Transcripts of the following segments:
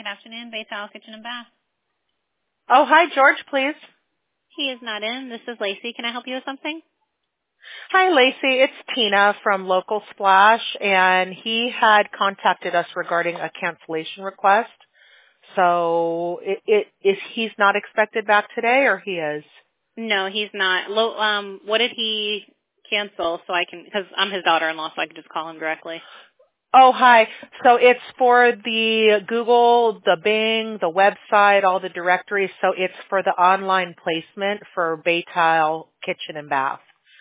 Good afternoon, Baytile Kitchen and Bath. Oh, hi, George, please. He is not in. This is Lacey. Can I help you with something? Hi, Lacey. It's Tina from Local Splash, and he had contacted us regarding a cancellation request. So is he's not expected back today, or he is? No, he's not. What did he cancel so I can, because I'm his daughter-in-law, so I can just call him directly. Oh, hi. So it's for the Google, the Bing, the website, all the directories. So it's for the online placement for Baytile Kitchen and Bath.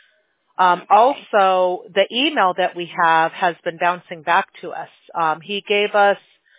Also, the email that we have has been bouncing back to us. He gave us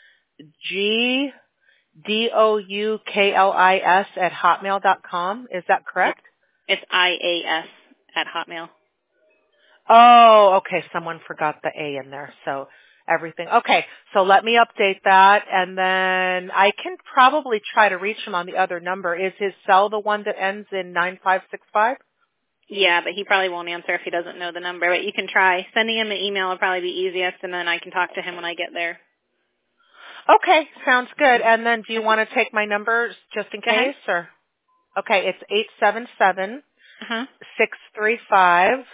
GDOUKLIS@hotmail.com. Is that correct? It's IAS at Hotmail. Oh, okay. Someone forgot the A in there. So everything. Okay. So let me update that, and then I can probably try to reach him on the other number. Is his cell the one that ends in 9565? Yeah, but he probably won't answer if he doesn't know the number. But you can try. Sending him an email will probably be easiest, and then I can talk to him when I get there. Okay. Sounds good. And then do you want to take my number just in case? Or okay, it's 877 635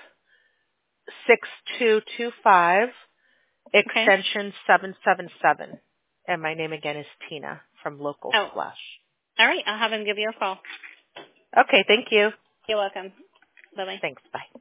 6225, extension 777. And my name again is Tina from Local Splash. All right. I'll have him give you a call. Okay. Thank you. You're welcome. Bye-bye. Thanks. Bye.